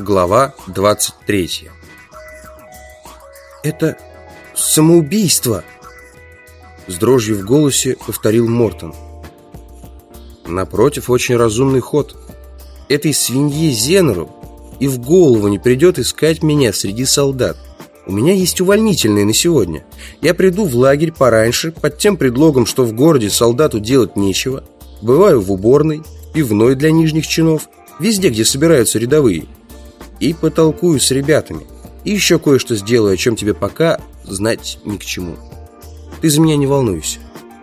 Глава 23. «Это самоубийство!» С дрожью в голосе повторил Мортон. Напротив, очень разумный ход. Этой свинье Зенеру и в голову не придет искать меня среди солдат. У меня есть увольнительные на сегодня. Я приду в лагерь пораньше, под тем предлогом, что в городе солдату делать нечего. Бываю в уборной, пивной для нижних чинов, везде, где собираются рядовые. И потолкую с ребятами. И еще кое-что сделаю, о чем тебе пока знать ни к чему. Ты за меня не волнуйся.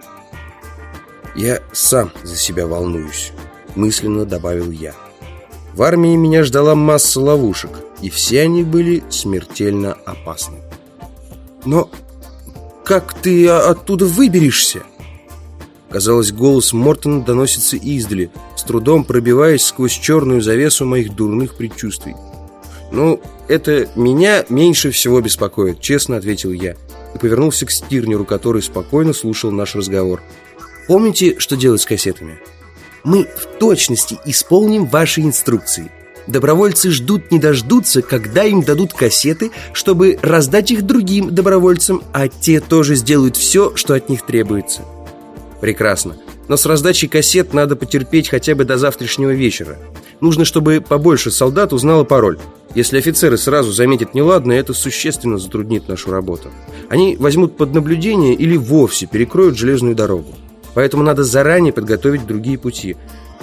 Я сам за себя волнуюсь, мысленно добавил я. В армии меня ждала масса ловушек, и все они были смертельно опасны. Но как ты оттуда выберешься? Казалось, голос Мортона доносится издали, с трудом пробиваясь сквозь черную завесу моих дурных предчувствий. «Ну, это меня меньше всего беспокоит», — честно ответил я и повернулся к Стирнеру, который спокойно слушал наш разговор. «Помните, что делать с кассетами?» «Мы в точности исполним ваши инструкции. Добровольцы ждут не дождутся, когда им дадут кассеты, чтобы раздать их другим добровольцам, а те тоже сделают все, что от них требуется». «Прекрасно. Но с раздачей кассет надо потерпеть хотя бы до завтрашнего вечера. Нужно, чтобы побольше солдат узнало пароль. Если офицеры сразу заметят неладное, это существенно затруднит нашу работу. Они возьмут под наблюдение или вовсе перекроют железную дорогу. Поэтому надо заранее подготовить другие пути.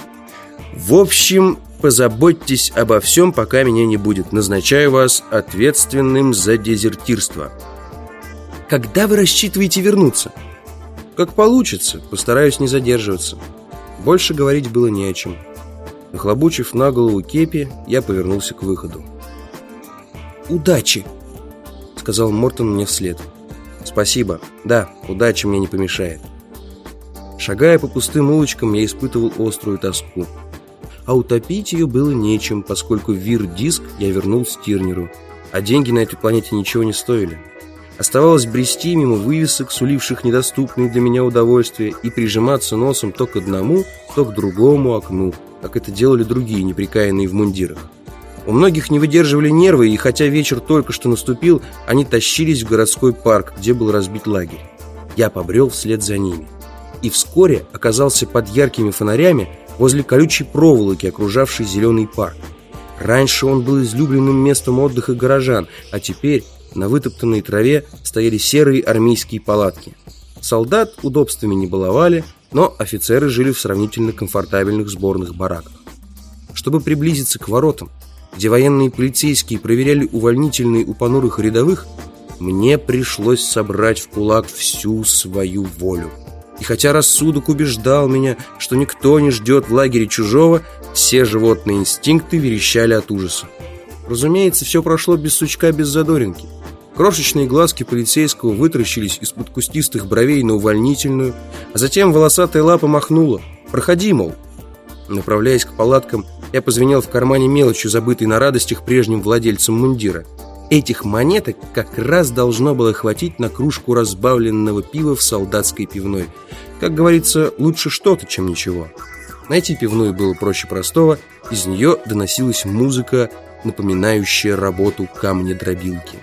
В общем, позаботьтесь обо всем, пока меня не будет. Назначаю вас ответственным за дезертирство». «Когда вы рассчитываете вернуться?» «Как получится. Постараюсь не задерживаться». Больше говорить было не о чем. Нахлобучив на голову кепи, я повернулся к выходу. «Удачи!» — сказал Мортон мне вслед. «Спасибо. Да, удача мне не помешает». Шагая по пустым улочкам, я испытывал острую тоску. А утопить ее было нечем, поскольку вир-диск я вернул Стирнеру, а деньги на этой планете ничего не стоили. Оставалось брести мимо вывесок, суливших недоступные для меня удовольствия, и прижиматься носом то к одному, то к другому окну, как это делали другие, неприкаянные в мундирах. У многих не выдерживали нервы, и хотя вечер только что наступил, они тащились в городской парк, где был разбит лагерь. Я побрел вслед за ними. И вскоре оказался под яркими фонарями возле колючей проволоки, окружавшей зеленый парк. Раньше он был излюбленным местом отдыха горожан, а теперь на вытоптанной траве стояли серые армейские палатки. Солдат удобствами не баловали, но офицеры жили в сравнительно комфортабельных сборных бараках. Чтобы приблизиться к воротам, где военные полицейские проверяли увольнительные у понурых рядовых, мне пришлось собрать в кулак всю свою волю. И хотя рассудок убеждал меня, что никто не ждет в лагере чужого, все животные инстинкты верещали от ужаса. Разумеется, все прошло без сучка, без задоринки. Крошечные глазки полицейского вытаращились из-под кустистых бровей на увольнительную, а затем волосатая лапа махнула. «Проходи, мол». Направляясь к палаткам, я позвенел в кармане мелочью, забытой на радостях прежним владельцем мундира. Этих монеток как раз должно было хватить на кружку разбавленного пива в солдатской пивной. Как говорится, лучше что-то, чем ничего. Найти пивную было проще простого. Из нее доносилась музыка, напоминающая работу камнедробилки.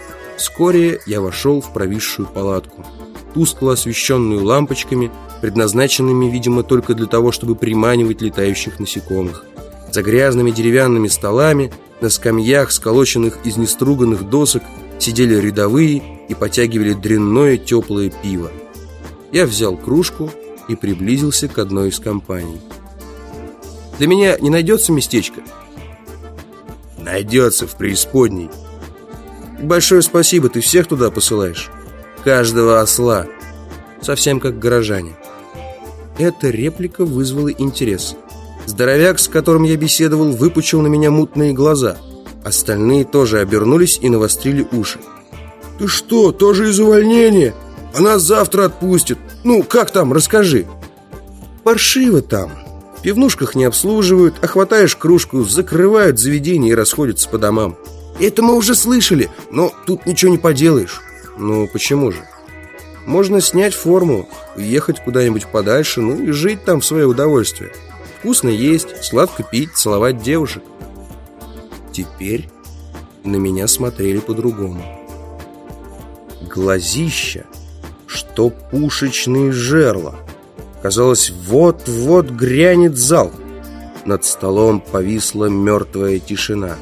Вскоре я вошел в провисшую палатку, тускло освещенную лампочками, предназначенными, видимо, только для того, чтобы приманивать летающих насекомых. За грязными деревянными столами, на скамьях, сколоченных из неструганных досок, сидели рядовые и потягивали дрянное теплое пиво. Я взял кружку и приблизился к одной из компаний. «Для меня не найдется местечко?» «Найдется в преисподней». «Большое спасибо, ты всех туда посылаешь?» «Каждого осла. Совсем как горожане». Эта реплика вызвала интерес. Здоровяк, с которым я беседовал, выпучил на меня мутные глаза. Остальные тоже обернулись и навострили уши. «Ты что, тоже из увольнения? А нас завтра отпустят. Ну, как там, расскажи». «Паршиво там. В пивнушках не обслуживают, а хватаешь кружку, закрывают заведение и расходятся по домам». «Это мы уже слышали, но тут ничего не поделаешь». «Ну, почему же? Можно снять форму, уехать куда-нибудь подальше, ну и жить там в свое удовольствие. Вкусно есть, сладко пить, целовать девушек». Теперь на меня смотрели по-другому. Глазища, что пушечные жерла. Казалось, вот-вот грянет залп. Над столом повисла мертвая тишина.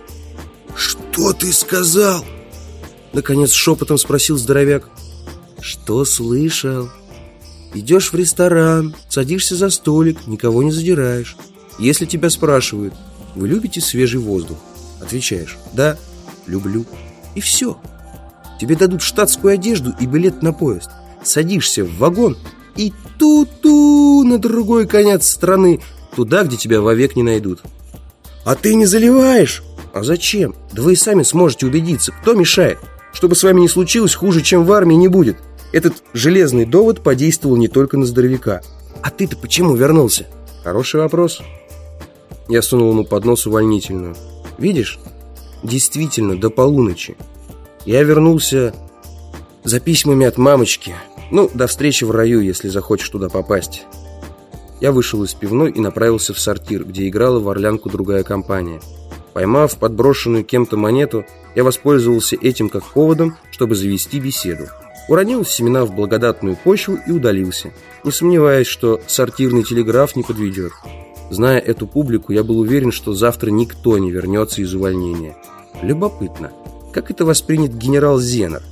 «Что ты сказал?» Наконец шепотом спросил здоровяк. «Что слышал? Идешь в ресторан, садишься за столик, никого не задираешь. Если тебя спрашивают: вы любите свежий воздух? Отвечаешь: да, люблю. И все. Тебе дадут штатскую одежду и билет на поезд. Садишься в вагон и ту-ту на другой конец страны, туда, где тебя вовек не найдут. А ты не заливаешь? А зачем? Да вы и сами сможете убедиться, кто мешает. Чтобы с вами не случилось, хуже, чем в армии, не будет. Этот железный довод подействовал не только на здоровяка. А ты-то почему вернулся? Хороший вопрос. Я сунул ему под нос увольнительную. Видишь, действительно, до полуночи. Я вернулся за письмами от мамочки. Ну, до встречи в раю, если захочешь туда попасть. Я вышел из пивной и направился в сортир, где играла в орлянку другая компания. Поймав подброшенную кем-то монету, я воспользовался этим как поводом, чтобы завести беседу. Уронил семена в благодатную почву и удалился, не сомневаясь, что сортирный телеграф не подведет. Зная эту публику, я был уверен, что завтра никто не вернется из увольнения. Любопытно, как это воспринят генерал Зенер?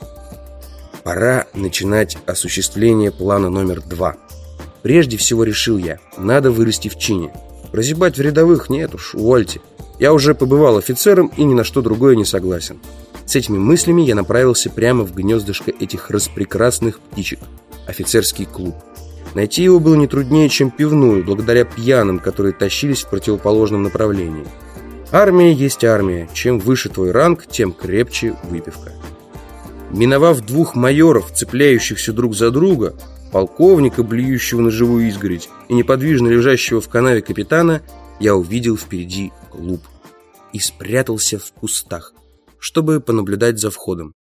Пора начинать осуществление плана номер 2. Прежде всего, решил я, надо вырасти в чине. Прозябать в рядовых нет уж, увольте. Я уже побывал офицером и ни на что другое не согласен. С этими мыслями я направился прямо в гнездышко этих распрекрасных птичек – офицерский клуб. Найти его было не труднее, чем пивную, благодаря пьяным, которые тащились в противоположном направлении. Армия есть армия. Чем выше твой ранг, тем крепче выпивка. Миновав 2 майоров, цепляющихся друг за друга, полковника, блюющего на живую изгородь, и неподвижно лежащего в канаве капитана, я увидел впереди клуб и спрятался в кустах, чтобы понаблюдать за входом.